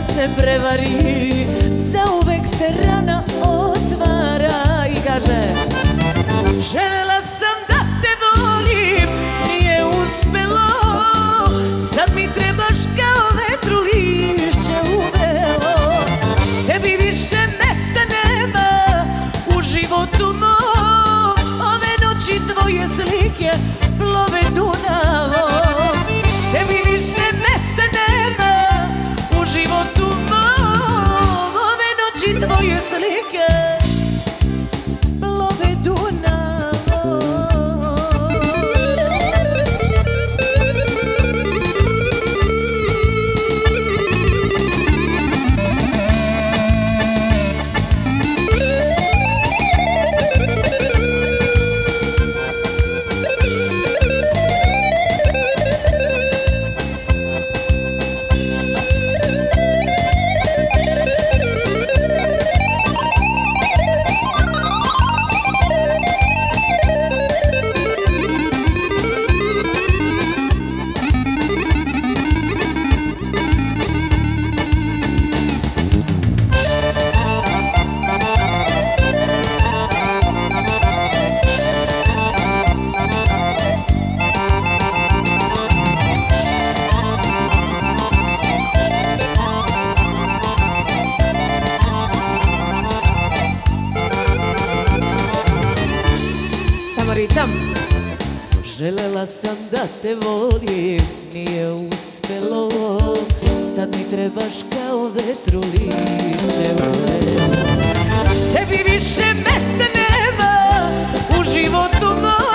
kad se prevari, zauvek se rana otvara. I kaže: želela sam da te volim, nije uspelo, sad mi trebaš kao vetru lišće u belo. Tebi više mesta nema u životu mom, ove noći tvoje slike plove Dunavom. Tebi više mesta nema u životu mom, ove noći tvoje slike plove Dunavom. Ritam. Želela sam da te volim, nije uspelo, sad mi trebaš kao vetru lišće u belo. Tebi više mesta nema u životu mom,